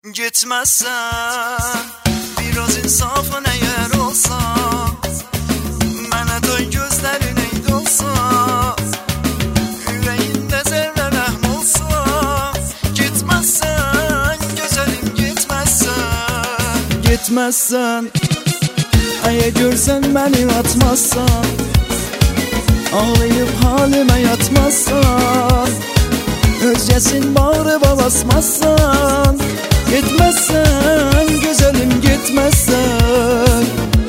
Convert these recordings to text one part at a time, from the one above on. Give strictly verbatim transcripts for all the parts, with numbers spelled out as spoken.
Gitmezsen biraz insafın eğer olsa, mənə dön gözlərin eyd olsa, ürəyində zərrə rəhm olsa. Gitmezsen gözəlim gitmezsen, gitmezsen eğer görsən məni atmazsan, ağlayıp halime yatmazsan, özgesin bağrıma basmazsan. Gitmezsen güzelim gitmezsen,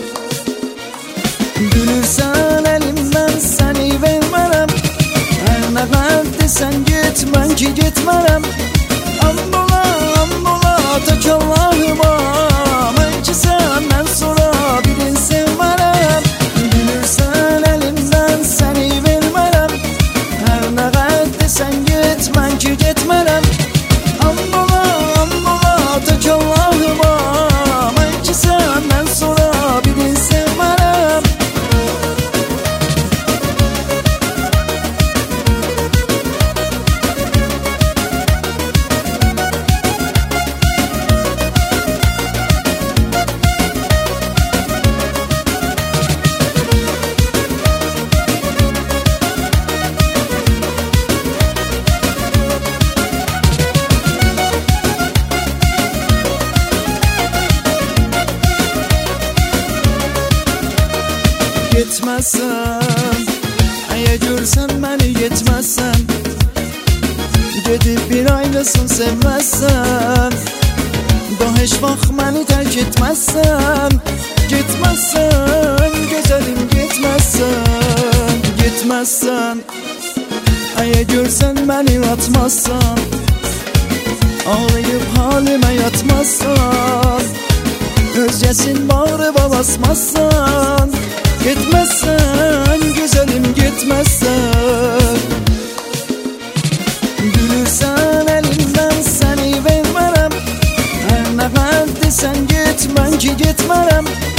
gülürsen elimden seni vermem, her ne kadar desen gitmen ki gitmem. Ambola ambola tek Allah'ıma, ben ki senden sonra birini sevmem. Gülürsen elimden seni vermem, her ne kadar desen gitmen ki gitmem. Ambola tek Allah'ıma, ben ki senden sonra birini sevmem. Gitmezsen, eğer görsen beni gitmezsen, gidip bir aylısın sevmezsen, daha hiç vaxt beni terk etmezsen. Gitmezsen, güzelim gitmezsen, gitmezsen eğer görsen beni atmazsan, ağlayıp halime yatmazsan, özgesin bağrıma basmazsan. Gitmezsen güzelim gitmezsen, gülürsen elimden seni vermem, her ne kadar desen gitmen ki gitmem.